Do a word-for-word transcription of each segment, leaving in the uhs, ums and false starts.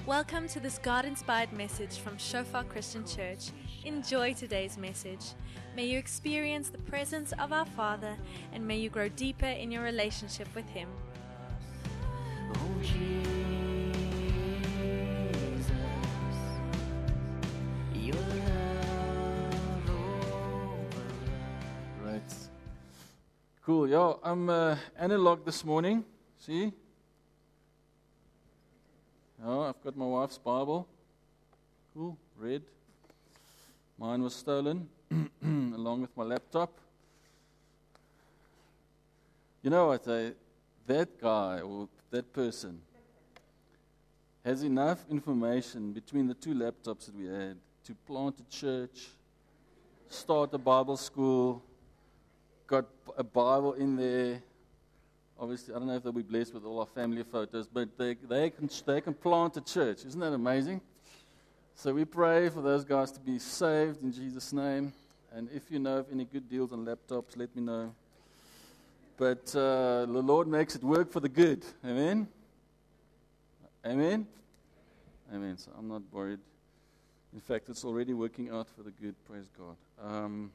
Welcome to this God-inspired message from Shofar Christian Church. Enjoy today's message. May you experience the presence of our Father, and may you grow deeper in your relationship with Him. Oh, Jesus, your love over. Right. Cool. Yeah, I'm uh, analog this morning. See? Yeah, I've got my wife's Bible. Cool. Red. Mine was stolen along with my laptop. You know what? I, that guy or that person has enough information between the two laptops that we had to plant a church, start a Bible school, got a Bible in there. Obviously, I don't know if they'll be blessed with all our family photos, but they, they, can, they can plant a church. Isn't that amazing? So we pray for those guys to be saved in Jesus' name. And if you know of any good deals on laptops, let me know. But uh, the Lord makes it work for the good. Amen? Amen? Amen. So I'm not worried. In fact, it's already working out for the good. Praise God. Um,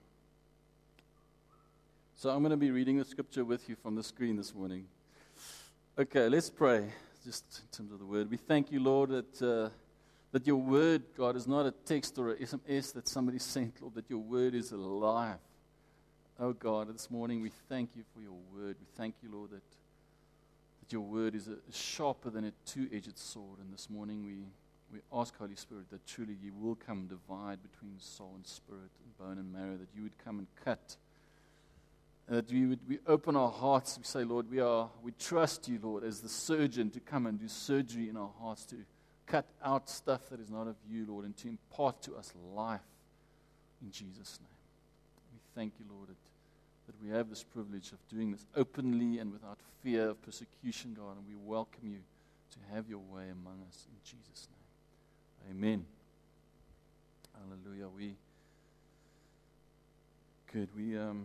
So I'm going to be reading the scripture with you from the screen this morning. Okay, let's pray, just in terms of the word. We thank you, Lord, that uh, that your word, God, is not a text or a S M S that somebody sent, Lord, that your word is alive. Oh, God, this morning we thank you for your word. We thank you, Lord, that, that your word is a, sharper than a two-edged sword. And this morning we, we ask, Holy Spirit, that truly you will come divide between soul and spirit and bone and marrow, that you would come and cut. And that we would we open our hearts. We say, Lord, we are we trust you, Lord, as the surgeon to come and do surgery in our hearts, to cut out stuff that is not of you, Lord, and to impart to us life in Jesus' name. We thank you, Lord, that, that we have this privilege of doing this openly and without fear of persecution, God, and we welcome you to have your way among us in Jesus' name. Amen. Hallelujah. We good. We um.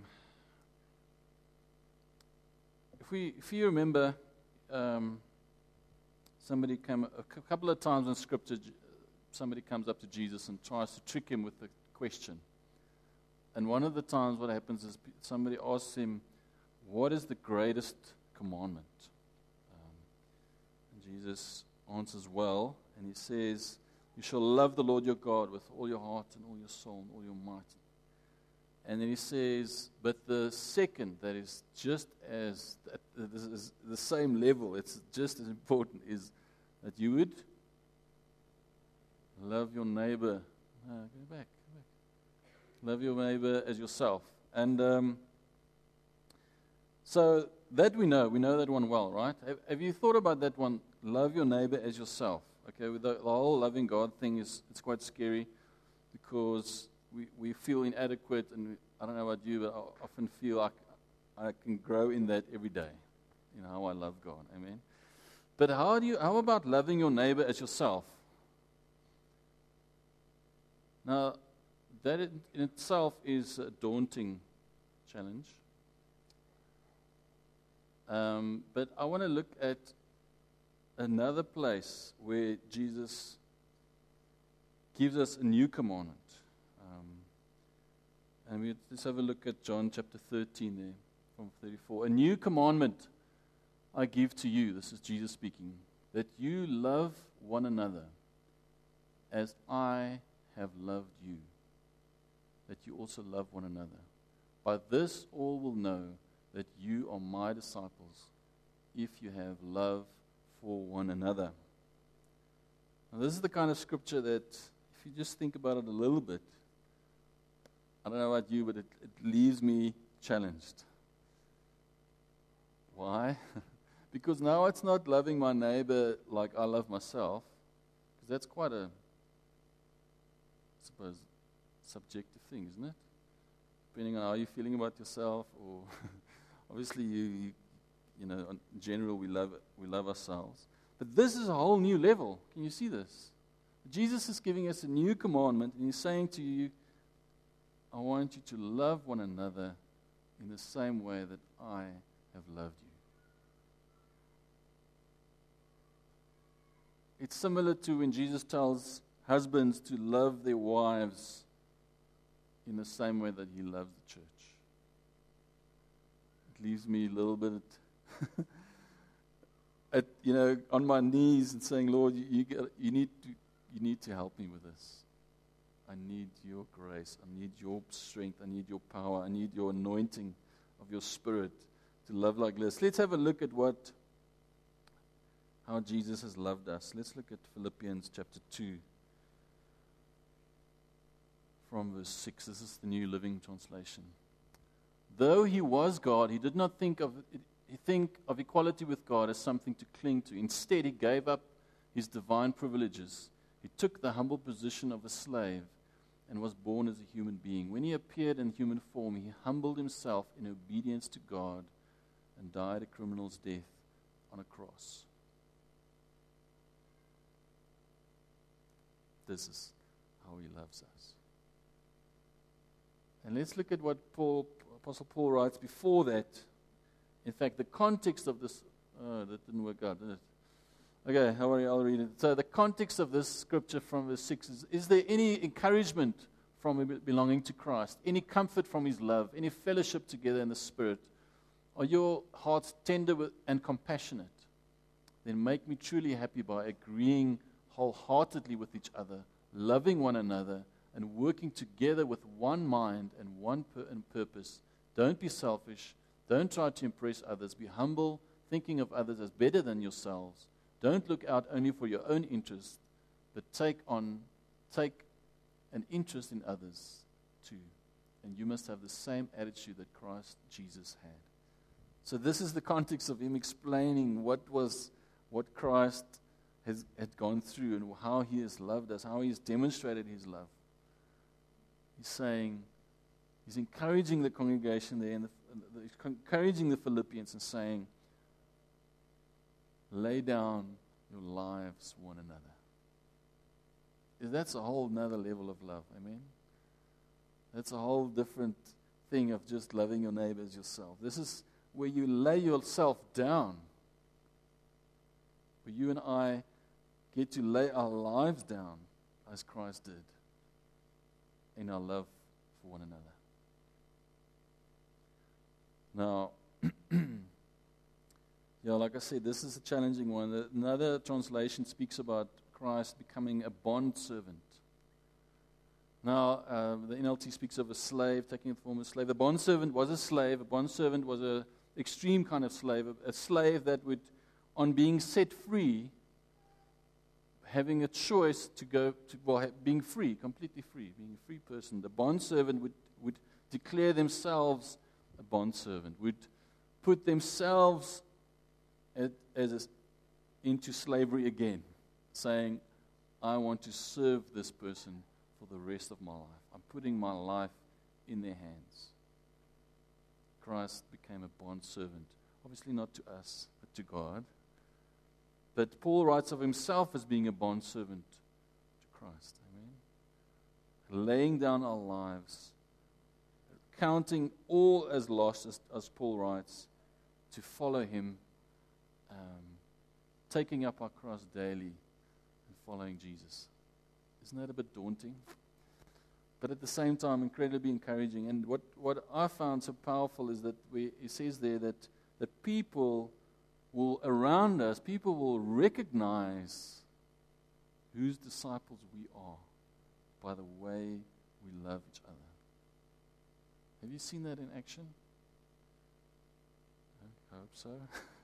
If we, if you remember, um, somebody came a c- couple of times in Scripture. Somebody comes up to Jesus and tries to trick him with a question. And one of the times, what happens is somebody asks him, "What is the greatest commandment?" Um, and Jesus answers well, and he says, "You shall love the Lord your God with all your heart and all your soul and all your might." And then he says, but the second that is just as, this is the same level, it's just as important, is that you would love your neighbor. No, go back, go back. Love your neighbor as yourself. And um, so that we know, we know that one well, right? Have, have you thought about that one? Love your neighbor as yourself. Okay, with the, the whole loving God thing is, it's quite scary because We, we feel inadequate, and we, I don't know about you, but I often feel like I can grow in that every day. You know, how I love God. Amen. But how do you? How about loving your neighbor as yourself? Now, that in, in itself is a daunting challenge. Um, but I want to look at another place where Jesus gives us a new commandment. And we let's have a look at John chapter thirteen there, from thirty-four. A new commandment I give to you, this is Jesus speaking, that you love one another as I have loved you, that you also love one another. By this all will know that you are my disciples, if you have love for one another. Now this is the kind of scripture that, if you just think about it a little bit, I don't know about you, but it, it leaves me challenged. Why? Because now it's not loving my neighbor like I love myself, because that's quite a, I suppose, subjective thing, isn't it? Depending on how you're feeling about yourself, or obviously you, you, you know, in general we love we love ourselves. But this is a whole new level. Can you see this? Jesus is giving us a new commandment, and he's saying to you, I want you to love one another in the same way that I have loved you. It's similar to when Jesus tells husbands to love their wives in the same way that he loves the church. It leaves me a little bit at, you know, on my knees and saying, Lord, you, you, get, you, need to, you need to help me with this. I need your grace. I need your strength. I need your power. I need your anointing of your Spirit to love like this. Let's have a look at what, how Jesus has loved us. Let's look at Philippians chapter two. From verse six. This is the New Living Translation. Though he was God, he did not think of he think of equality with God as something to cling to. Instead, he gave up his divine privileges. He took the humble position of a slave and was born as a human being. When he appeared in human form, he humbled himself in obedience to God and died a criminal's death on a cross. This is how he loves us. And let's look at what Paul, Apostle Paul writes before that. In fact, the context of this, oh, that didn't work out, did it? Okay, how are you? I'll read it. So the context of this scripture from verse six is, is there any encouragement from belonging to Christ? Any comfort from his love? Any fellowship together in the Spirit? Are your hearts tender with, and compassionate? Then make me truly happy by agreeing wholeheartedly with each other, loving one another, and working together with one mind and one pur- and purpose. Don't be selfish. Don't try to impress others. Be humble, thinking of others as better than yourselves. Don't look out only for your own interest, but take on, take an interest in others too. And you must have the same attitude that Christ Jesus had. So this is the context of him explaining what was, what Christ has had gone through and how he has loved us, how he has demonstrated his love. He's saying, he's encouraging the congregation there, and the, the, he's encouraging the Philippians and saying, lay down your lives one another. That's a whole nother level of love, amen? That's a whole different thing of just loving your neighbor as yourself. This is where you lay yourself down, where you and I get to lay our lives down as Christ did in our love for one another. Now, yeah, like I said, this is a challenging one. Another translation speaks about Christ becoming a bond servant. Now, uh, the N L T speaks of a slave taking the form of a slave. The bond servant was a slave. A bond servant was an extreme kind of slave, a, a slave that would, on being set free, having a choice to go to, well, being free, completely free, being a free person. The bondservant would, would declare themselves a bondservant, would put themselves at, as a, into slavery again, saying, I want to serve this person for the rest of my life. I'm putting my life in their hands. Christ became a bondservant, obviously not to us, but to God. But Paul writes of himself as being a bondservant to Christ. Amen. Laying down our lives, counting all as lost, as, as Paul writes, to follow him, um, taking up our cross daily and following Jesus. Isn't that a bit daunting? But at the same time, incredibly encouraging. And what, what I found so powerful is that we, it says there that, that people will, around us, people will recognize whose disciples we are by the way we love each other. Have you seen that in action? I hope so.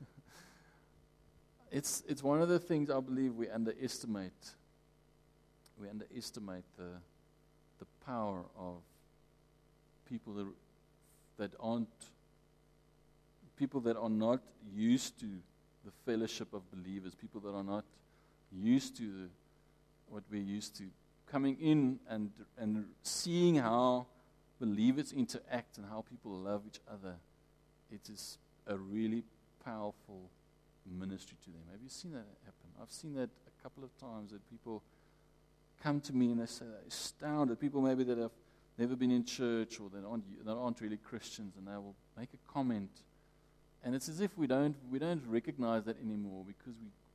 it's it's one of the things I believe we underestimate. We underestimate the the power of people that that aren't people that are not used to the fellowship of believers, people that are not used to the, what we're used to, coming in and and seeing how believers interact and how people love each other. It is a really powerful ministry to them. Have you seen that happen? I've seen that a couple of times, that people come to me and they say they're astounded. People maybe that have never been in church or that aren't, that aren't really Christians, and they will make a comment. And it's as if we don't we don't recognize that anymore, because we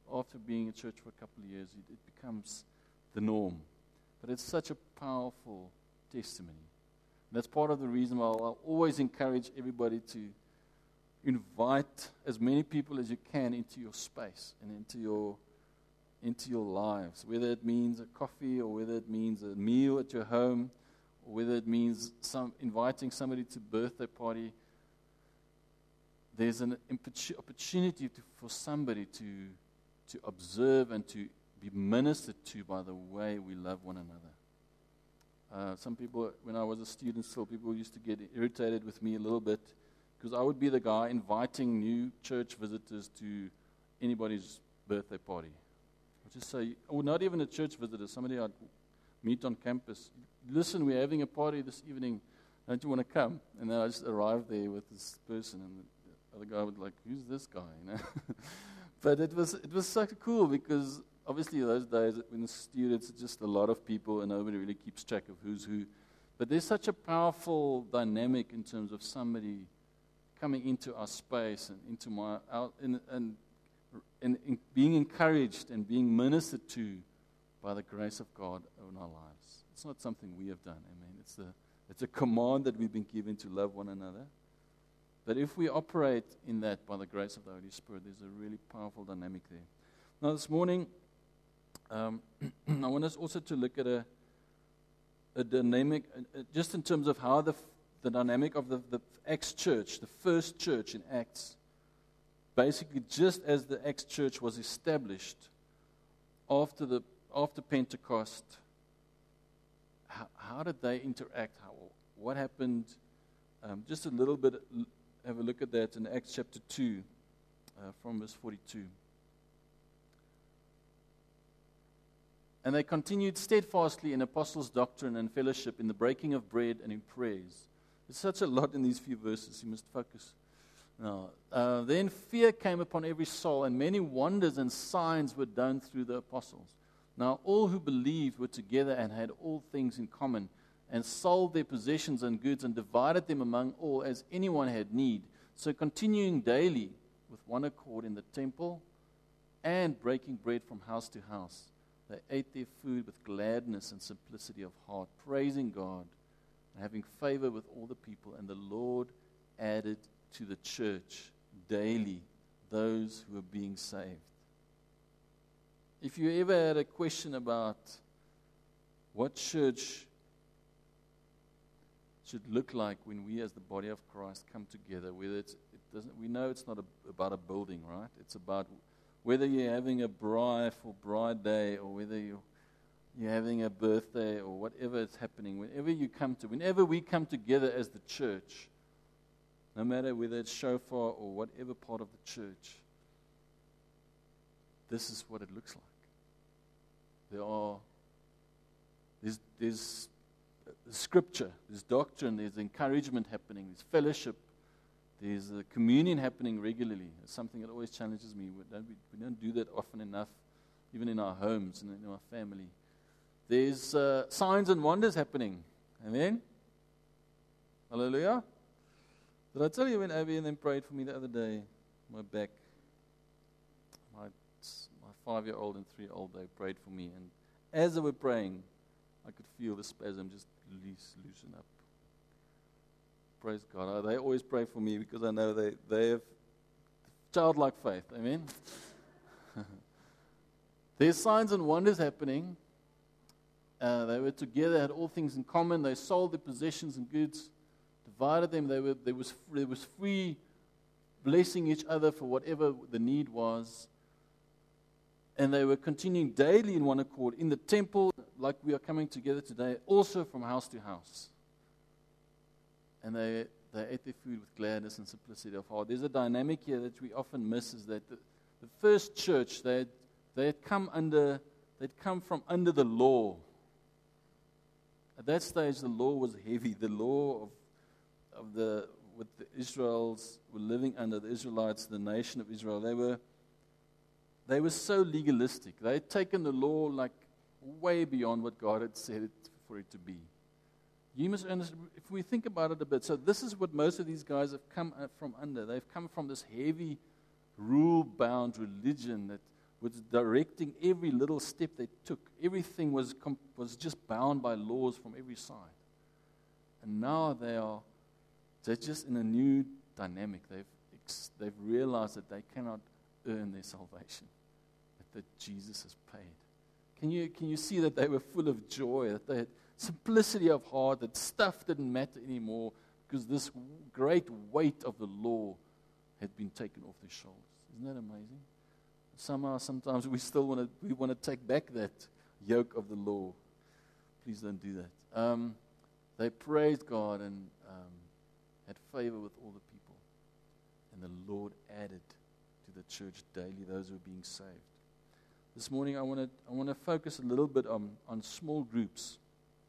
after being at church for a couple of years, it, it becomes the norm. But it's such a powerful testimony. And that's part of the reason why I'll always encourage everybody to invite as many people as you can into your space and into your into your lives, whether it means a coffee or whether it means a meal at your home or whether it means some inviting somebody to a birthday party. There's an opportunity to, for somebody to to observe and to be ministered to by the way we love one another. Uh, some people, when I was a student still, people used to get irritated with me a little bit because I would be the guy inviting new church visitors to anybody's birthday party. I'd just say, or not even a church visitor, somebody I'd meet on campus. Listen, we're having a party this evening. Don't you want to come? And then I just arrived there with this person, and the other guy would like, who's this guy? You know? But it was it was so cool because obviously those days when the students, it's just a lot of people and nobody really keeps track of who's who. But there's such a powerful dynamic in terms of somebody coming into our space and into my out and and, and, and being encouraged and being ministered to by the grace of God in our lives. It's not something we have done. I mean, it's a it's a command that we've been given to love one another. But if we operate in that by the grace of the Holy Spirit, there's a really powerful dynamic there. Now, this morning, um, I want us also to look at a, a dynamic, uh, just in terms of how the, the dynamic of the, the Acts church, the first church in Acts, basically just as the Acts church was established after the after Pentecost, how, how did they interact? How, what happened? Um, just a little bit. Have a look at that in Acts chapter two, uh, from verse forty-two. And they continued steadfastly in apostles' doctrine and fellowship, in the breaking of bread and in prayers. There's such a lot in these few verses. You must focus. Now, uh, then fear came upon every soul, and many wonders and signs were done through the apostles. Now all who believed were together and had all things in common, and sold their possessions and goods and divided them among all as anyone had need. So continuing daily with one accord in the temple and breaking bread from house to house, they ate their food with gladness and simplicity of heart, praising God and having favor with all the people. And the Lord added to the church daily those who were being saved. If you ever had a question about what church should look like when we as the body of Christ come together, whether it's, it doesn't, we know it's not a, about a building, right? It's about whether you're having a bride for bride day or whether you're, you're having a birthday or whatever is happening, whenever you come to, whenever we come together as the church, no matter whether it's shofar or whatever part of the church, this is what it looks like. There are, there's, there's scripture, there's doctrine, there's encouragement happening, there's fellowship, there's a communion happening regularly. It's something that always challenges me. We don't, we don't do that often enough, even in our homes and in our family. There's uh, signs and wonders happening. Amen? Hallelujah? Did I tell you when Abby and them prayed for me the other day, my back, my, my five-year-old and three-year-old, they prayed for me. And as they were praying, I could feel the spasm just loose, loosen up. Praise God. They always pray for me because I know they, they have childlike faith. Amen? There's signs and wonders happening. Uh, they were together, had all things in common. They sold their possessions and goods, divided them. They were, there was, there was free blessing each other for whatever the need was. And they were continuing daily in one accord in the temple, like we are coming together today, also from house to house. And they they ate their food with gladness and simplicity of heart. There's a dynamic here that we often miss, is that the, the first church, they had, they had come under, they'd come from under the law. At that stage, the law was heavy. The law of of the what the Israelites were living under, the Israelites, the nation of Israel, they were they were so legalistic. They had taken the law like way beyond what God had said it, for it to be. You must understand, if we think about it a bit, so this is what most of these guys have come from under. They've come from this heavy, rule-bound religion that was directing every little step they took. Everything was com- was just bound by laws from every side. And now they are they're just in a new dynamic. They've ex- they've realized that they cannot earn their salvation, but that Jesus has paid. Can you can you see that they were full of joy, that they had simplicity of heart, that stuff didn't matter anymore because this great weight of the law had been taken off their shoulders. Isn't that amazing? Somehow, sometimes we still want to we want to take back that yoke of the law. Please don't do that. Um, they praised God and um, had favor with all the people. And the Lord added to the church daily those who were being saved. This morning I want to I want to focus a little bit on, on small groups.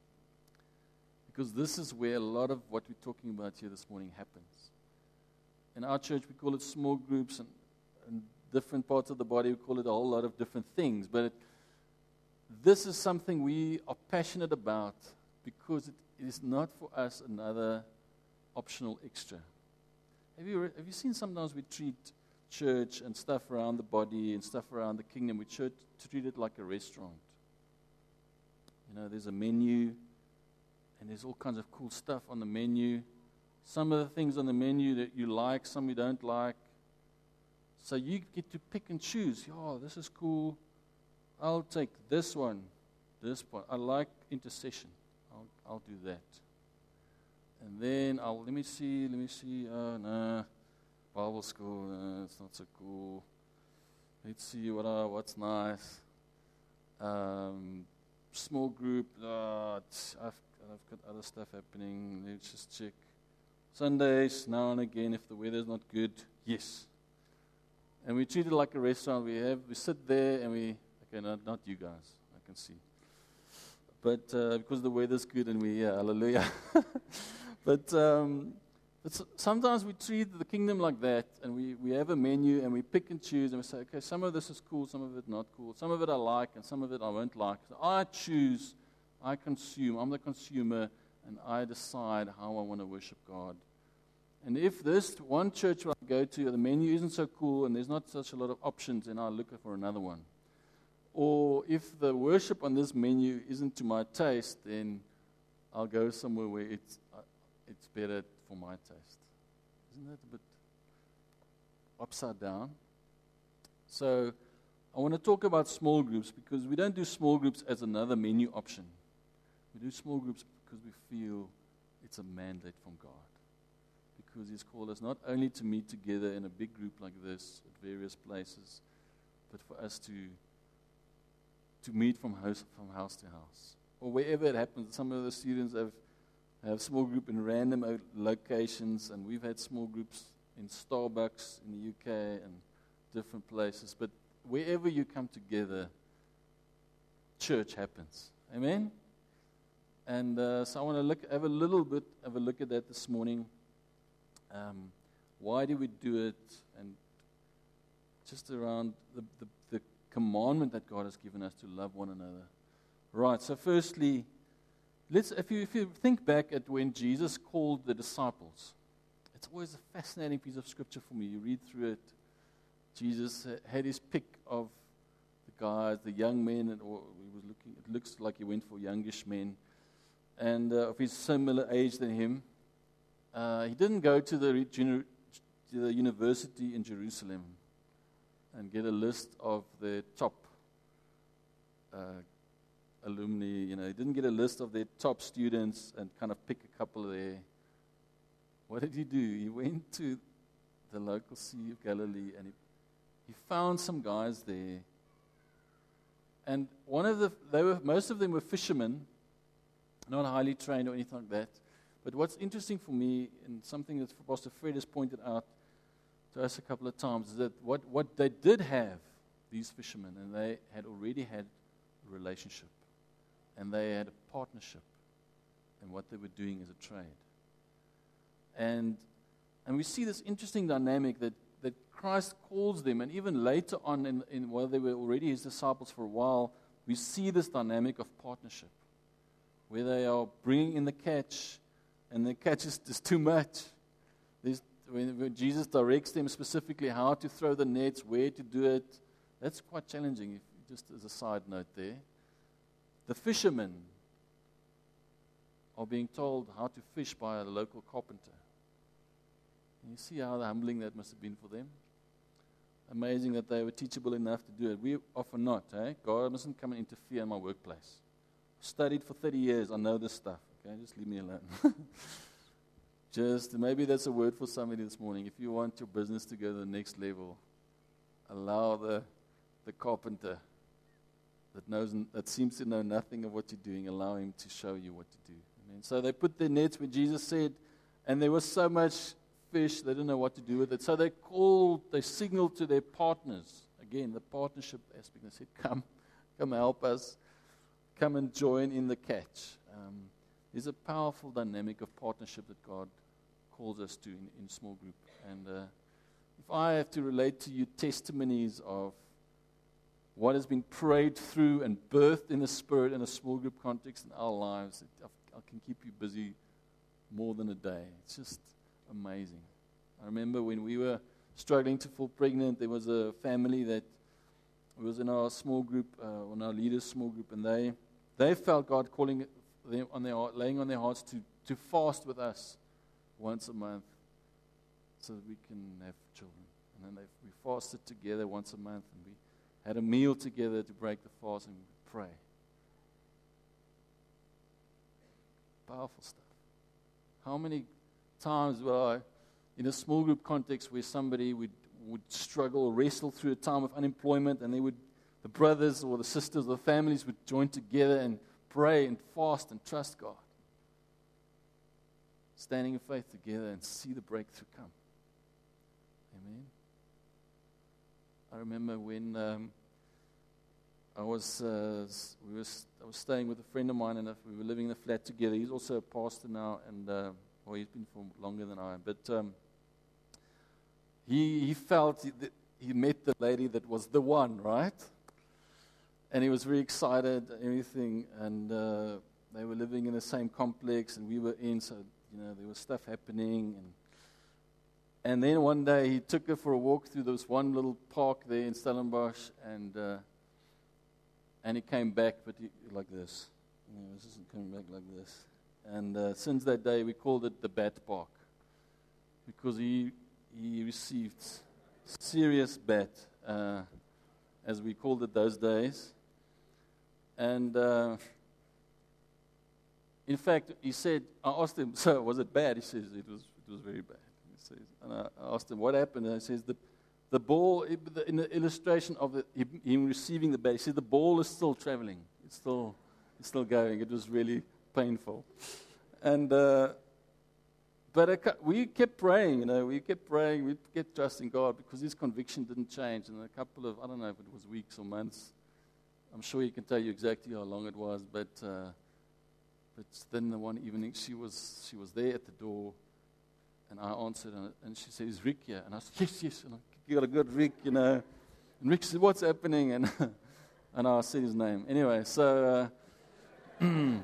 Because this is where a lot of what we're talking about here this morning happens. In our church we call it small groups, and, and different parts of the body we call it a whole lot of different things. But it, this is something we are passionate about because it is not for us another optional extra. Have you re- have you seen sometimes we treat church and stuff around the body and stuff around the kingdom, we church, treat it like a restaurant. You know, there's a menu and there's all kinds of cool stuff on the menu. Some of the things on the menu that you like, some you don't like. So you get to pick and choose. Oh, this is cool. I'll take this one, this one. I like intercession. I'll I'll do that. And then I'll let me see, let me see. Oh no, Bible school. Uh, it's not so cool. Let's see what uh, what's nice. Um, small group. Uh, I've I've got other stuff happening. Let's just check. Sundays now and again if the weather's not good. Yes. And we treat it like a restaurant. We have we sit there and we okay, not not you guys. I can see. But uh, because the weather's good and we yeah, hallelujah. but um, but so, sometimes we treat the kingdom like that, and we, we have a menu and we pick and choose and we say, okay, some of this is cool, some of it not cool, some of it I like and some of it I won't like. So I choose, I consume. I'm the consumer, and I decide how I want to worship God. And if this one church I go to, the menu isn't so cool and there's not such a lot of options, then I'll look for another one. Or if the worship on this menu isn't to my taste, then I'll go somewhere where it's uh, it's better for my taste. Isn't that a bit upside down? So I want to talk about small groups because we don't do small groups as another menu option. We do small groups because we feel it's a mandate from God. Because He's called us not only to meet together in a big group like this at various places, but for us to to meet from house from house to house, or wherever it happens. Some of the students have have small group in random o- locations, and we've had small groups in Starbucks in the U K and different places. But wherever you come together, church happens. Amen. And uh, so I want to look have a little bit of a look at that this morning. Um, why do we do it? And just around the, the, the commandment that God has given us to love one another. Right, so firstly, let's if you if you think back at when Jesus called the disciples, it's always a fascinating piece of scripture for me. You read through it. Jesus had his pick of the guys, the young men, and or he was looking. It looks like he went for youngish men, and uh, of his similar age than him. Uh, he didn't go to the, to the university in Jerusalem and get a list of the top uh, alumni. You know, he didn't get a list of their top students and kind of pick a couple there. What did he do? He went to the local Sea of Galilee and he, he found some guys there. And one of the, they were most of them were fishermen, not highly trained or anything like that. But what's interesting for me, and something that Pastor Fred has pointed out to us a couple of times, is that what, what they did have, these fishermen, and they had already had a relationship, and they had a partnership in what they were doing as a trade. And and we see this interesting dynamic that, that Christ calls them, and even later on, in, in while they were already His disciples for a while, we see this dynamic of partnership, where they are bringing in the catch, and the catch is just too much. There's, when, when Jesus directs them specifically how to throw the nets, where to do it, That's quite challenging, if, just as a side note there. The fishermen are being told how to fish by a local carpenter. And you see how humbling that must have been for them? Amazing that they were teachable enough to do it. We often not, eh? God mustn't come and interfere in my workplace. Studied for thirty years, I know this stuff. Okay, just leave me alone. Just, maybe that's a word for somebody this morning. If you want your business to go to the next level, allow the the carpenter that knows, that seems to know nothing of what you're doing, allow him to show you what to do. Amen. So they put their nets where Jesus said, and there was so much fish, they didn't know what to do with it. So they called, they signaled to their partners. Again, the partnership aspect. They said, come, come help us. Come and join in the catch. Um, there's a powerful dynamic of partnership that God calls us to in, in small group. And uh, if I have to relate to you testimonies of what has been prayed through and birthed in the Spirit in a small group context in our lives, it, I can keep you busy more than a day. It's just amazing. I remember when we were struggling to fall pregnant, there was a family that was in our small group, uh, on our leaders' small group, and they they felt God calling them on their heart, laying on their hearts to to fast with us once a month, so that we can have children. And then they, we fasted together once a month, and we had a meal together to break the fast and pray. Powerful stuff. How many times will I, in a small group context where somebody would, would struggle, wrestle through a time of unemployment, and they would, the brothers or the sisters or the families would join together and pray and fast and trust God. Standing in faith together and see the breakthrough come. Amen. I remember when um, I was uh, we was I was staying with a friend of mine, and we were living in a flat together. He's also a pastor now, and uh, well, he's been for longer than I am. But um, he he felt he, that he met the lady that was the one, right? And he was very excited, and everything, and uh, they were living in the same complex, and we were in, so you know there was stuff happening, and. And then one day he took her for a walk through this one little park there in Stellenbosch, and uh, and he came back, but he, like this. You know, this isn't coming back like this. And uh, since that day, we called it the Bat Park, because he he received serious bat, uh, as we called it those days. And uh, in fact, he said, I asked him, so was it bad? He says it was it was very bad. And I asked him what happened, and he says the the ball in the illustration of the, him receiving the bat. He said the ball is still traveling. It's still it's still going. It was really painful, and uh, but I, we kept praying. You know, we kept praying. We kept trusting God because his conviction didn't change. And a couple of I don't know if it was weeks or months. I'm sure he can tell you exactly how long it was. But uh, but then the one evening she was she was there at the door. And I answered, and, and she said, "Is Rick here?" And I said, "Yes, yes." And I got a good Rick, you know. And Rick said, "What's happening?" And and I said his name. Anyway, so uh, and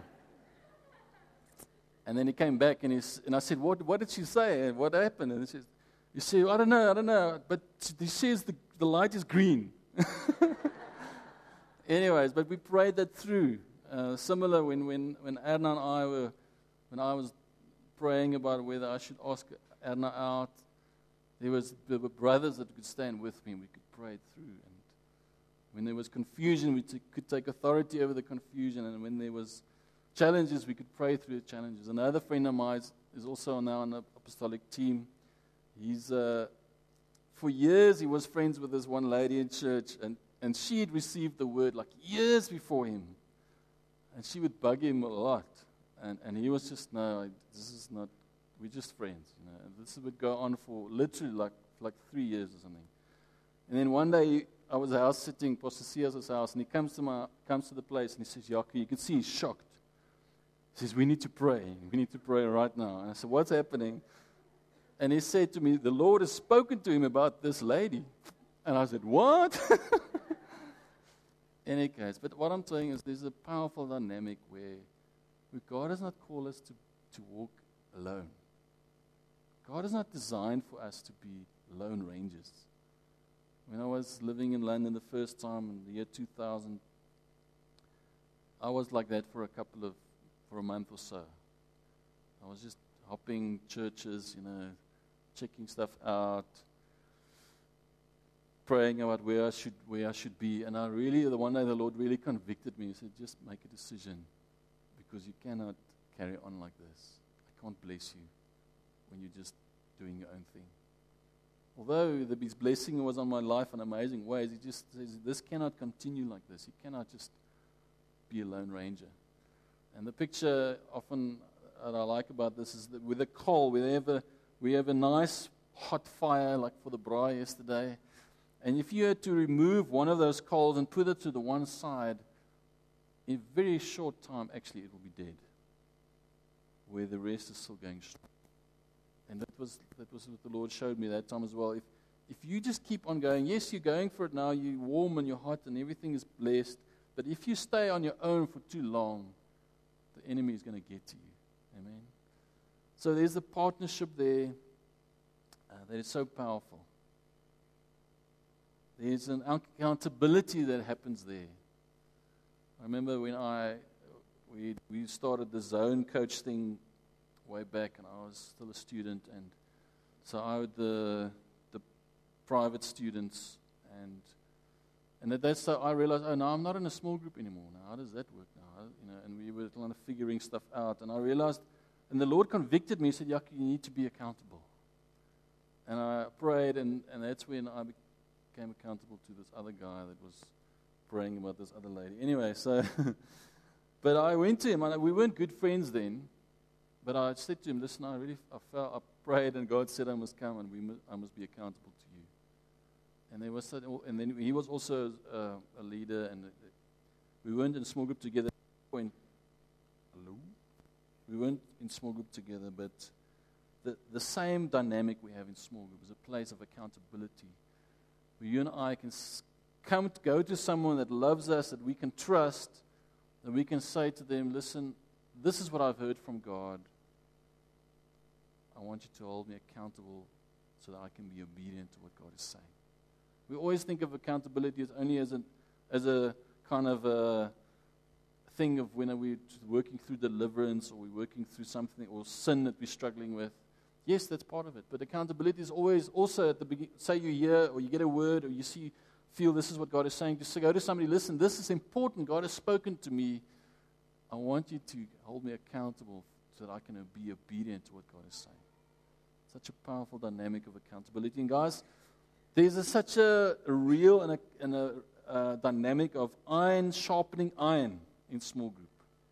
then he came back, and he and I said, "What what did she say? What happened?" And he says, "You see, I don't know, I don't know, but he says the the light is green." Anyways, but we prayed that through. Uh, similar when when when Adna and I were when I was. praying about whether I should ask Adna out. There was there were brothers that could stand with me. We could pray it through. And when there was confusion, we t- could take authority over the confusion. And when there was challenges, we could pray through the challenges. Another friend of mine is also now on the apostolic team. He's uh, for years he was friends with this one lady in church, and and she had received the word like years before him, and she would bug him a lot. And and he was just, no, this is not, we're just friends. You know, and this would go on for literally like like three years or something. And then one day I was house sitting, Pastor Sia's house, and he comes to my comes to the place and he says, "Yaki," you can see he's shocked. He says, "We need to pray. We need to pray right now." And I said, "What's happening?" And he said to me, "The Lord has spoken to him about this lady." And I said, "What?" In any case, but what I'm saying is there's a powerful dynamic where God does not call us to, to walk alone. God is not designed for us to be lone rangers. When I was living in London the first time in the year two thousand, I was like that for a couple of, for a month or so. I was just hopping churches, you know, checking stuff out, praying about where I should where I should be. And I really, the one day the Lord really convicted me. He said, just make a decision, because you cannot carry on like this. I can't bless you when you're just doing your own thing. Although the, His blessing was on my life in amazing ways, He just says, this cannot continue like this. You cannot just be a lone ranger. And the picture often that I like about this is that with a coal, we have a, we have a nice hot fire, like for the braai yesterday. And if you had to remove one of those coals and put it to the one side, in a very short time, actually, it will be dead, where the rest is still going strong. And that was that was what the Lord showed me that time as well. If if you just keep on going, yes, you're going for it now, you're warm and you're hot and everything is blessed, but if you stay on your own for too long, the enemy is going to get to you. Amen? So there's a partnership there uh, that is so powerful. There's an accountability that happens there. I remember when I we we started the zone coach thing way back, and I was still a student, and so I would the the private students, and and at that so I realized, oh, now I'm not in a small group anymore. Now how does that work now? You know, and we were kind of figuring stuff out, and I realized, and the Lord convicted me. He said, Yaki, you need to be accountable. And I prayed, and and that's when I became accountable to this other guy that was praying about this other lady. Anyway, so but I went to him, and we weren't good friends then. But I said to him, listen, I really, I felt, I prayed, and God said I must come, and we, mu- I must be accountable to you. And there was, and then he was also uh, a leader, and we weren't in a small group together. Point, hello, we weren't in small group together, but the the same dynamic we have in small group is a place of accountability, where you and I can come to go to someone that loves us, that we can trust, that we can say to them, listen, this is what I've heard from God. I want you to hold me accountable so that I can be obedient to what God is saying. We always think of accountability as only as a, as a kind of a thing of when we're working through deliverance, or we're working through something, or sin that we're struggling with. Yes, that's part of it. But accountability is always also at the beginning. Say you hear, or you get a word, or you see, feel this is what God is saying. Just go to somebody, listen, this is important. God has spoken to me. I want you to hold me accountable so that I can be obedient to what God is saying. Such a powerful dynamic of accountability. And guys, there's a, such a, a real and, a, and a, a dynamic of iron sharpening iron in small group.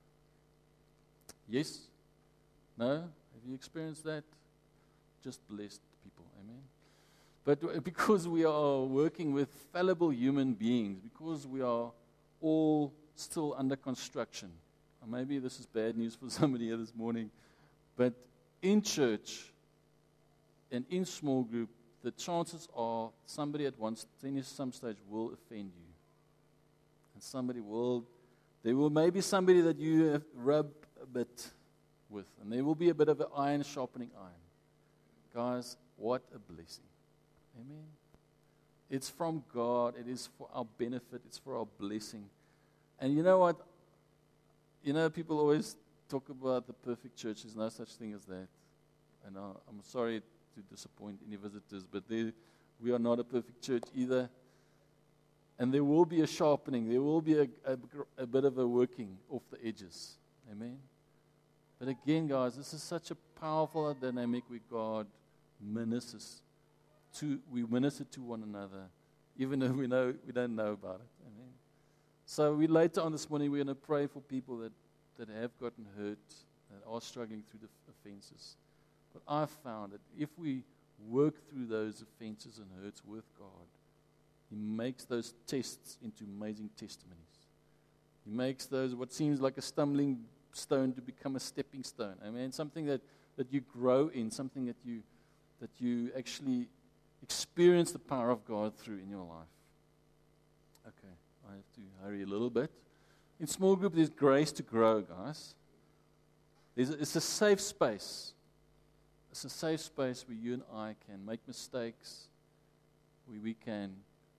Yes? No? Have you experienced that? Just blessed people. Amen? But because we are working with fallible human beings, because we are all still under construction, maybe this is bad news for somebody here this morning, but in church and in small group, the chances are somebody at one at some stage will offend you. And somebody will, there will maybe somebody that you have rub a bit with, and there will be a bit of an iron sharpening iron. Guys, what a blessing. Amen. It's from God. It is for our benefit. It's for our blessing. And you know what? You know, people always talk about the perfect church. There's no such thing as that. And uh, I'm sorry to disappoint any visitors, but they, we are not a perfect church either. And there will be a sharpening. There will be a, a, a bit of a working off the edges. Amen? But again, guys, this is such a powerful dynamic where God ministers to, we minister to one another, even though we know we don't know about it. Amen? So we later on this morning, we're going to pray for people that, that have gotten hurt, that are struggling through the offenses. But I've found that if we work through those offenses and hurts with God, He makes those tests into amazing testimonies. He makes those, what seems like a stumbling stone, to become a stepping stone. I mean, something that, that you grow in, something that you that you actually experience the power of God through in your life. Okay, I have to hurry a little bit. In small group, there's grace to grow, guys. There's a, it's a safe space. It's a safe space where you and I can make mistakes, where we can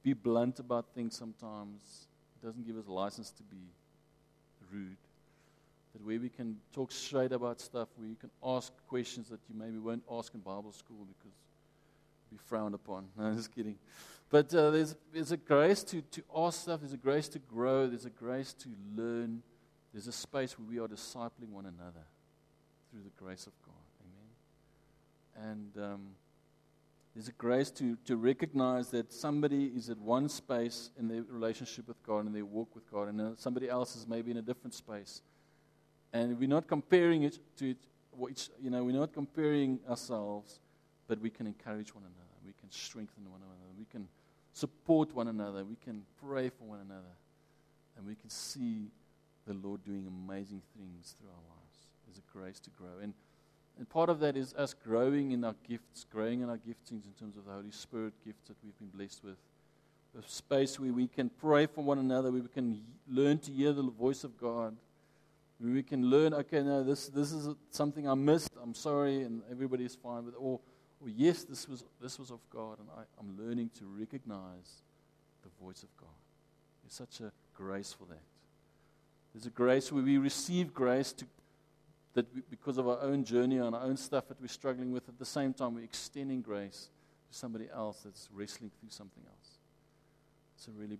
be blunt about things sometimes. It doesn't give us license to be rude. That where we can talk straight about stuff, where you can ask questions that you maybe won't ask in Bible school because it'll be frowned upon. No, just kidding. But uh, there's, there's a grace to, to ask stuff. There's a grace to grow. There's a grace to learn. There's a space where we are discipling one another through the grace of God. Amen. And um, there's a grace to, to recognize that somebody is at one space in their relationship with God and their walk with God, and uh, somebody else is maybe in a different space. And we're not comparing it to it, which, you know, we're not comparing ourselves, but we can encourage one another. We can strengthen one another. We can support one another. We can pray for one another. And we can see the Lord doing amazing things through our lives. There's a grace to grow. And and part of that is us growing in our gifts, growing in our giftings in terms of the Holy Spirit gifts that we've been blessed with. A space where we can pray for one another, where we can learn to hear the voice of God. Where we can learn, okay, no, this this is something I missed. I'm sorry, and everybody is fine with it. Or, or yes, this was this was of God, and I, I'm learning to recognize the voice of God. There's such a grace for that. There's a grace where we receive grace to that we, because of our own journey and our own stuff that we're struggling with. At the same time, we're extending grace to somebody else that's wrestling through something else. It's a really,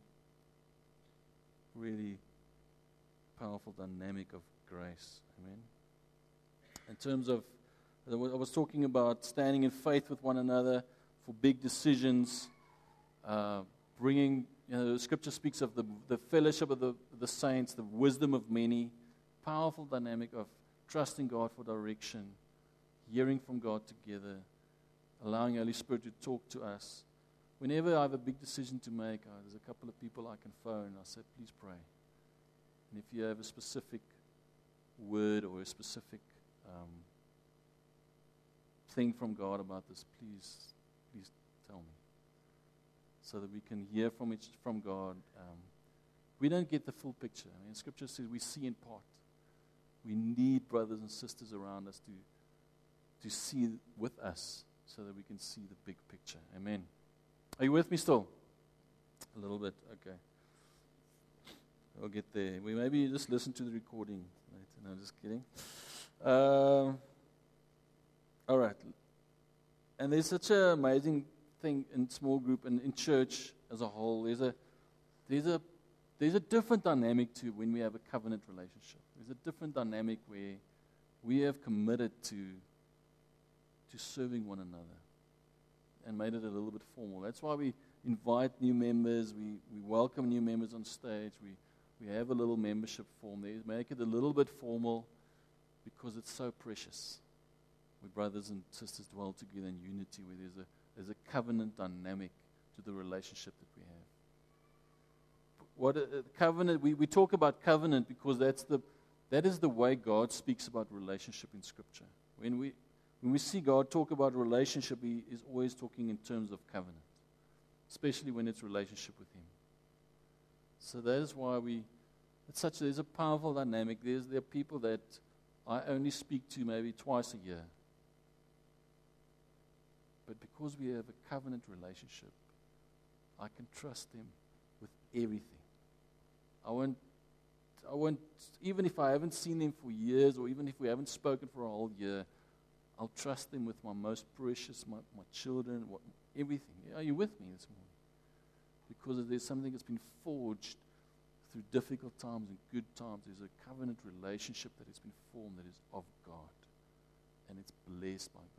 really powerful dynamic of grace. Amen. In terms of, I was talking about standing in faith with one another for big decisions, uh, bringing, you know, the Scripture speaks of the, the fellowship of the, the saints, the wisdom of many, powerful dynamic of trusting God for direction, hearing from God together, allowing the Holy Spirit to talk to us. Whenever I have a big decision to make, uh, there's a couple of people I can phone. I say, please pray. And if you have a specific word or a specific um, thing from God about this, please, please tell me, so that we can hear from each, from God. Um, we don't get the full picture. I mean, Scripture says we see in part. We need brothers and sisters around us to to see with us, so that we can see the big picture. Amen. Are you with me still? A little bit. Okay. We'll get there. We maybe just listen to the recording later. No, just kidding. Um, all right. And there's such an amazing thing in small group and in church as a whole. There's a there's a there's a different dynamic to when we have a covenant relationship. There's a different dynamic where we have committed to to serving one another and made it a little bit formal. That's why we invite new members. We we welcome new members on stage. We we have a little membership form there. Make it a little bit formal because it's so precious. Where brothers and sisters dwell together in unity, where there's a there's a covenant dynamic to the relationship that we have. What a, a covenant? We, we talk about covenant because that's the that is the way God speaks about relationship in Scripture. When we when we see God talk about relationship, He is always talking in terms of covenant, especially when it's relationship with Him. So that is why we. It's such. There's a powerful dynamic. There's there are people that I only speak to maybe twice a year. But because we have a covenant relationship, I can trust them with everything. I won't, I won't, even if I haven't seen them for years, or even if we haven't spoken for a whole year, I'll trust them with my most precious, my, my children, what, everything. Are you with me this morning? Because there's something that's been forged through difficult times and good times. There's a covenant relationship that has been formed that is of God, and it's blessed by God.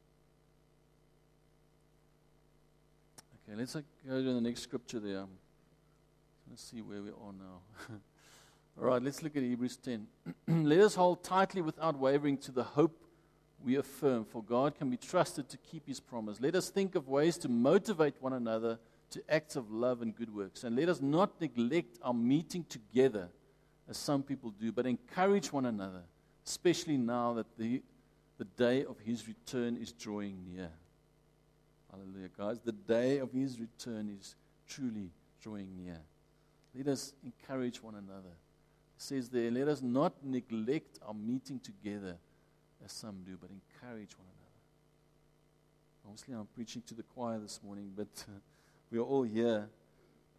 Okay, let's uh, go to the next scripture there. Let's see where we are now. All right, let's look at Hebrews ten. Let us hold tightly without wavering to the hope we affirm, for God can be trusted to keep His promise. Let us think of ways to motivate one another to acts of love and good works. And let us not neglect our meeting together, as some people do, but encourage one another, especially now that the, the day of His return is drawing near. Hallelujah, guys. The day of His return is truly drawing near. Let us encourage one another. It says there, let us not neglect our meeting together, as some do, but encourage one another. Obviously, I'm preaching to the choir this morning, but uh, we are all here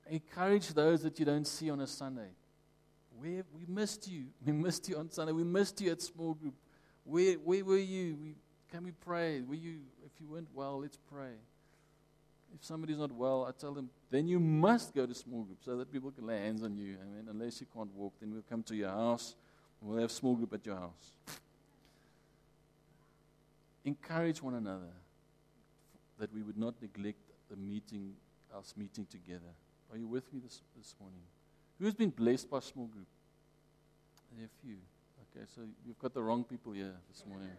Encourage those that you don't see on a Sunday. Where we missed you. We missed you on Sunday. We missed you at small group. Where where were you? We, can we pray? Were you? If you weren't well, let's pray. If somebody's not well, I tell them, then you must go to small group so that people can lay hands on you. I mean, unless you can't walk, then we'll come to your house. We'll have small group at your house. Encourage one another that we would not neglect the meeting, us meeting together. Are you with me this, this morning? Who's been blessed by small group? There are a few. Okay, so you've got the wrong people here this morning.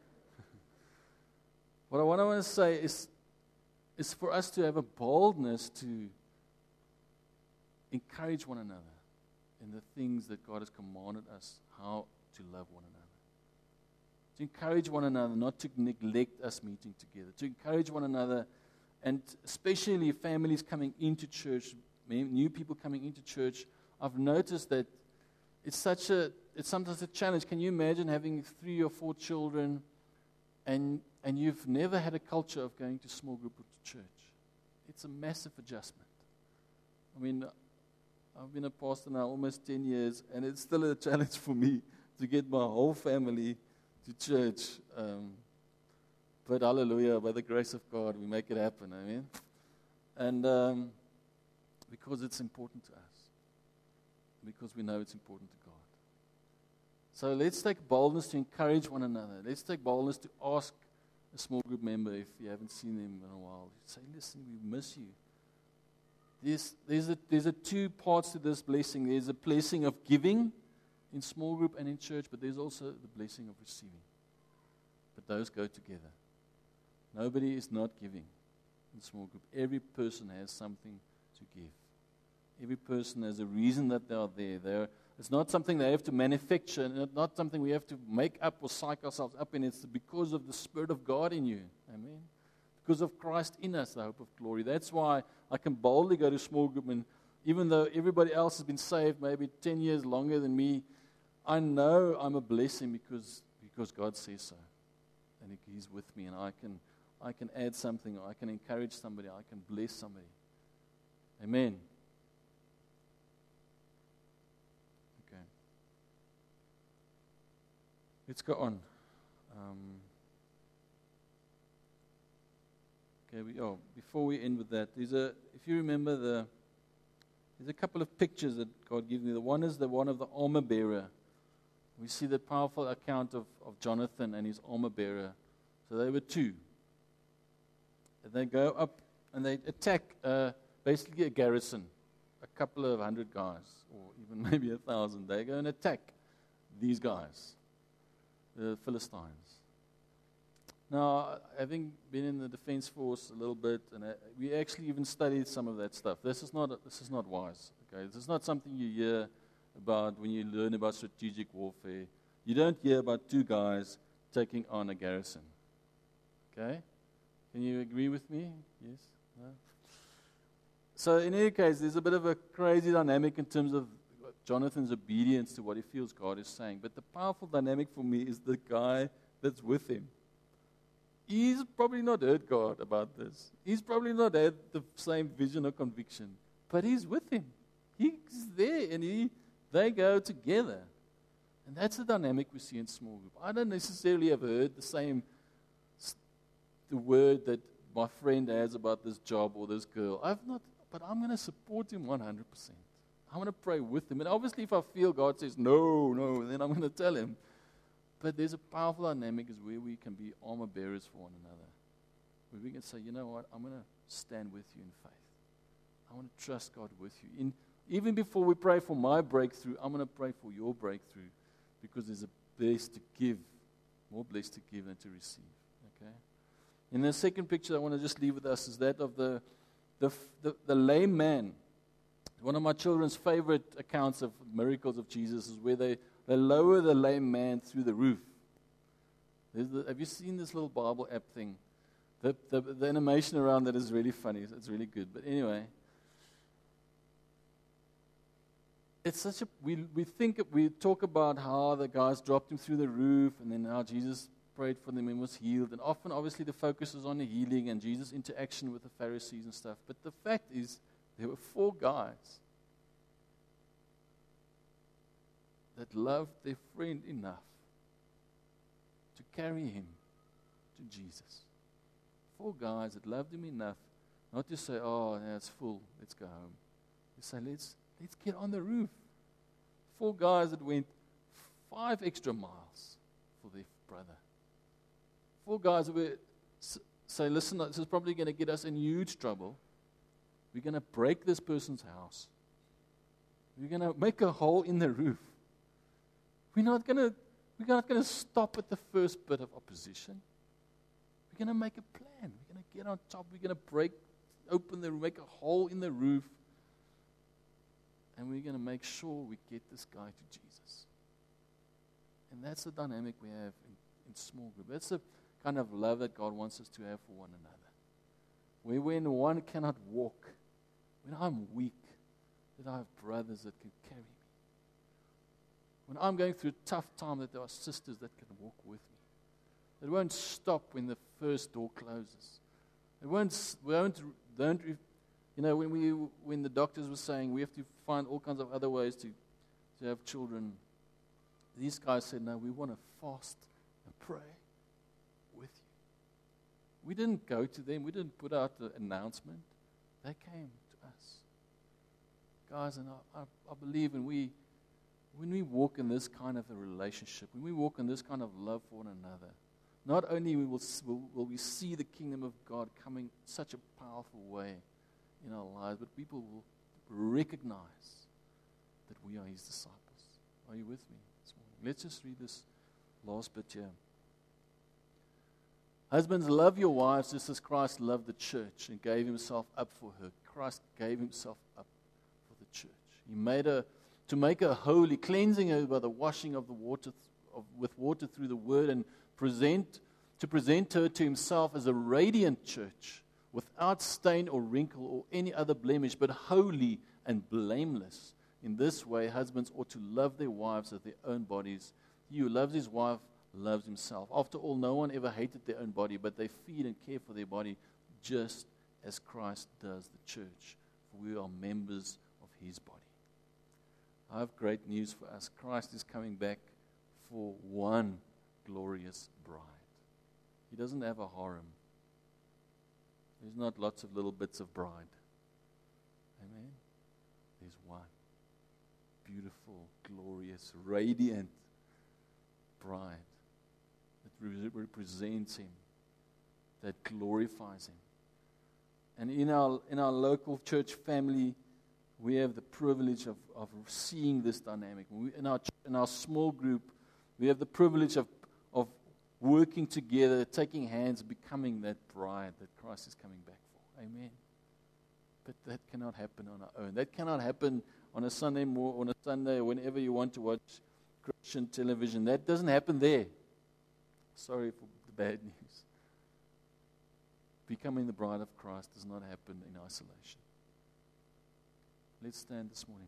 What I want to say is, is for us to have a boldness to encourage one another in the things that God has commanded us how to love one another. To encourage one another, not to neglect us meeting together. To encourage one another, and especially families coming into church, new people coming into church. I've noticed that it's such a, it's sometimes a challenge. Can you imagine having three or four children and and you've never had a culture of going to small group or to church? It's a massive adjustment. I mean, I've been a pastor now almost ten years, and it's still a challenge for me to get my whole family to church. Um, but hallelujah, by the grace of God, we make it happen. I mean, and um, because it's important to us, because we know it's important to God. So let's take boldness to encourage one another. Let's take boldness to ask a small group member if you haven't seen them in a while. Say, listen, we miss you. There's, there's, a, there's a two parts to this blessing. There's a blessing of giving in small group and in church, but there's also the blessing of receiving. But those go together. Nobody is not giving in small group. Every person has something to give. Every person has a reason that they are there. They're, it's not something they have to manufacture, not, not something we have to make up or psych ourselves up in. It's because of the Spirit of God in you. Amen. Because of Christ in us, the hope of glory. That's why I can boldly go to small group, and even though everybody else has been saved maybe ten years longer than me, I know I'm a blessing because because God says so, and He's with me, and I can I can add something, or I can encourage somebody, I can bless somebody. Amen. Okay. Let's go on. Um, Okay, we, oh, before we end with that, there's a, if you remember, the, there's a couple of pictures that God gives me. The one is the one of the armor bearer. We see the powerful account of, of Jonathan and his armor bearer. So they were two. And they go up and they attack uh, basically a garrison, a couple of hundred guys, or even maybe a thousand. They go and attack these guys, the Philistines. Now, having been in the defense force a little bit, and uh, we actually even studied some of that stuff. This is not this is not wise. Okay, this is not something you hear about when you learn about strategic warfare. You don't hear about two guys taking on a garrison. Okay, can you agree with me? Yes. No? So, in any case, there's a bit of a crazy dynamic in terms of Jonathan's obedience to what he feels God is saying. But the powerful dynamic for me is the guy that's with him. He's probably not heard God about this. He's probably not had the same vision or conviction. But he's with him. He's there, and he, they go together. And that's the dynamic we see in small group. I don't necessarily have heard the same the word that my friend has about this job or this girl. I've not, but I'm going to support him one hundred percent. I'm going to pray with him. And obviously, if I feel God says, no, no, then I'm going to tell him. But there's a powerful dynamic is where we can be armor bearers for one another. Where we can say, you know what, I'm going to stand with you in faith. I want to trust God with you. In, even before we pray for my breakthrough, I'm going to pray for your breakthrough, because there's a blessed to give, more blessed to give than to receive. Okay. And the second picture I want to just leave with us is that of the the, the, the lame man. One of my children's favorite accounts of miracles of Jesus is where they They lower the lame man through the roof. The, have you seen this little Bible app thing? The, the, the animation around that is really funny. It's really good. But anyway, it's such a we we think we talk about how the guys dropped him through the roof, and then how Jesus prayed for them and was healed. And often, obviously, the focus is on the healing and Jesus' interaction with the Pharisees and stuff. But the fact is, There were four guys that loved their friend enough to carry him to Jesus. Four guys that loved him enough not to say, oh, yeah, it's full, let's go home. They say, let's, let's get on the roof. Four guys that went five extra miles for their brother. Four guys that were, say, listen, this is probably going to get us in huge trouble. We're going to break this person's house. We're going to make a hole in the roof. We're not going to we're not going to stop at the first bit of opposition. We're going to make a plan. We're going to get on top. We're going to break, open the, make a hole in the roof. And we're going to make sure we get this guy to Jesus. And that's the dynamic we have in, in small group. That's the kind of love that God wants us to have for one another. Where when one cannot walk, when I'm weak, that I have brothers that can carry me. When I'm going through a tough time, that there are sisters that can walk with me. That won't stop when the first door closes. It won't, won't don't, you know, when we, when the doctors were saying we have to find all kinds of other ways to, to have children, these guys said, no, we want to fast and pray with you. We didn't go to them. We didn't put out the announcement. They came to us. Guys, and I, I, I believe when we, when we walk in this kind of a relationship, when we walk in this kind of love for one another, not only we will, will, will we see the kingdom of God coming such a powerful way in our lives, but people will recognize that we are His disciples. Are you with me this morning? Let's just read this last bit here. Husbands, love your wives just as Christ loved the church and gave Himself up for her. Christ gave Himself up for the church. He made her to make her holy, cleansing her by the washing of the water th- of, with water through the word, and present to present her to Himself as a radiant church, without stain or wrinkle or any other blemish, but holy and blameless. In this way, husbands ought to love their wives as their own bodies. He who loves his wife loves himself. After all, no one ever hated their own body, but they feed and care for their body just as Christ does the church. For we are members of His body. I have great news for us. Christ is coming back for one glorious bride. He doesn't have a harem. There's not lots of little bits of bride. Amen? There's one beautiful, glorious, radiant bride that re- represents Him, that glorifies Him. And in our in our local church family, we have the privilege of, of seeing this dynamic. We, in our in our small group, we have the privilege of of working together, taking hands, becoming that bride that Christ is coming back for. Amen. But that cannot happen on our own. That cannot happen on a Sunday more on a Sunday or whenever you want to watch Christian television. That doesn't happen there. Sorry for the bad news. Becoming the bride of Christ does not happen in isolation. Let's stand this morning.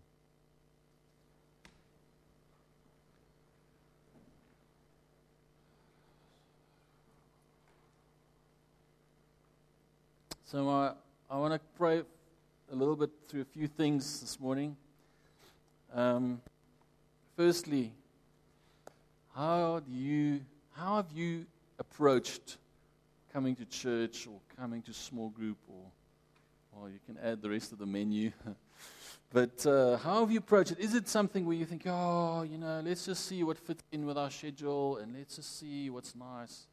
So I, I want to pray a little bit through a few things this morning. Um, firstly, how do you, how have you approached coming to church or coming to small group, or, or you can add the rest of the menu. But uh, how have you approached it? Is it something where you think, oh, you know, let's just see what fits in with our schedule and let's just see what's nice?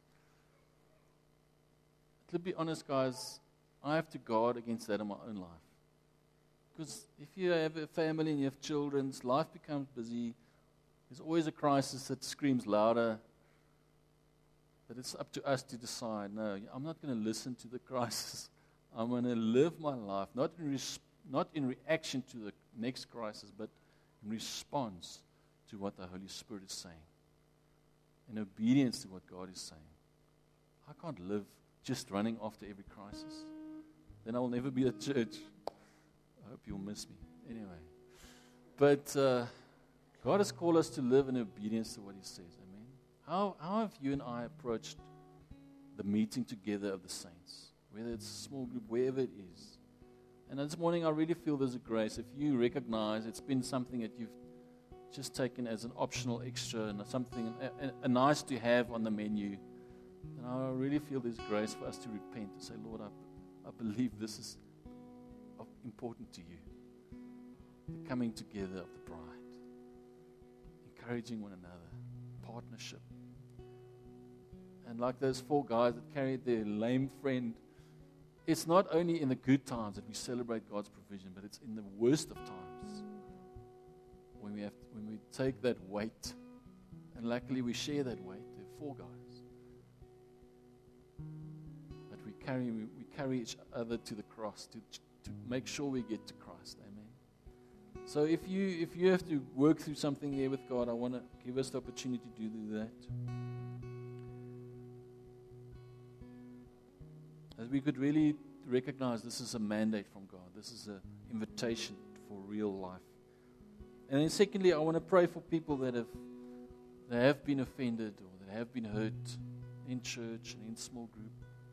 To be honest, guys, I have to guard against that in my own life. Because if you have a family and you have children, life becomes busy. There's always a crisis that screams louder. That it's up to us to decide, no, I'm not going to listen to the crisis. I'm going to live my life, not in, res- not in reaction to the next crisis, but in response to what the Holy Spirit is saying. In obedience to what God is saying. I can't live just running after every crisis. Then I will never be at church. I hope you'll miss me. Anyway. But uh, God has called us to live in obedience to what He says. Amen. How, how have you and I approached the meeting together of the saints? Whether it's a small group, wherever it is. And this morning I really feel there's a grace. If you recognize it's been something that you've just taken as an optional extra and something, a, a, a nice to have on the menu, and I really feel there's grace for us to repent and say, Lord, I, I believe this is of important to you. The coming together of the bride, encouraging one another, partnership. And like those four guys that carried their lame friend, it's not only in the good times that we celebrate God's provision, but it's in the worst of times when we have to, when we take that weight. And luckily we share that weight. There are four guys. But we carry we, we carry each other to the cross to to make sure we get to Christ. Amen. So if you if you have to work through something there with God, I want to give us the opportunity to do that. As we could really recognize this is a mandate from God. This is an invitation for real life. And then secondly, I want to pray for people that have that have been offended or that have been hurt in church and in small group.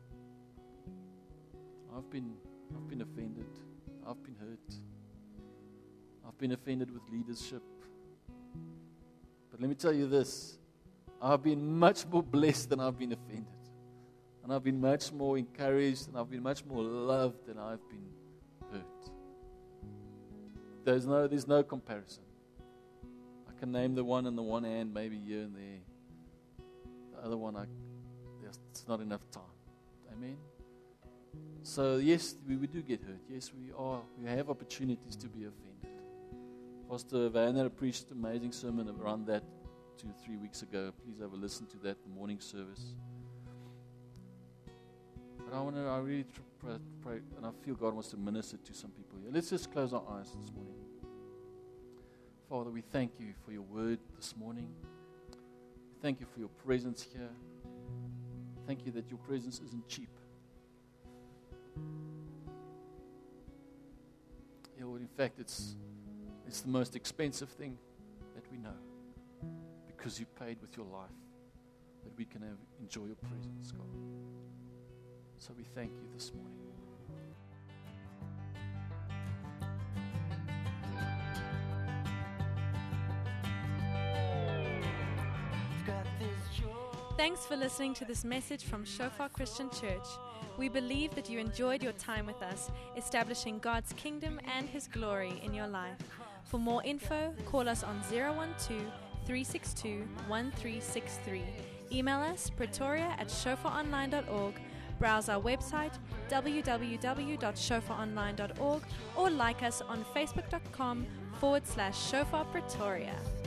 I've been I've been offended. I've been hurt. I've been offended with leadership. But let me tell you this. I've been much more blessed than I've been offended. And I've been much more encouraged and I've been much more loved than I've been hurt. There's no, there's no comparison. I can name the one on the one hand, maybe here and there. The other one, I, there's it's not enough time. Amen? So yes, we, we do get hurt. Yes, we are. We have opportunities to be offended. Pastor Werner preached an amazing sermon around that two, three weeks ago. Please have a listen to that, the morning service. But I want to, I really tr- pray, pray, and I feel God wants to minister to some people here. Let's just close our eyes this morning. Father, we thank you for your word this morning. Thank you for your presence here. Thank you that your presence isn't cheap. Yeah, well, in fact, it's it's the most expensive thing that we know, because you paid with your life that we can have, enjoy your presence, God. So we thank you this morning. Thanks for listening to this message from Shofar Christian Church. We believe that you enjoyed your time with us, establishing God's kingdom and His glory in your life. For more info, call us on zero one two, three six two, one three six three. Email us pretoria at shofar online dot org. Browse our website, w w w dot shofar online dot org, or like us on facebook dot com forward slash Shofar Pretoria.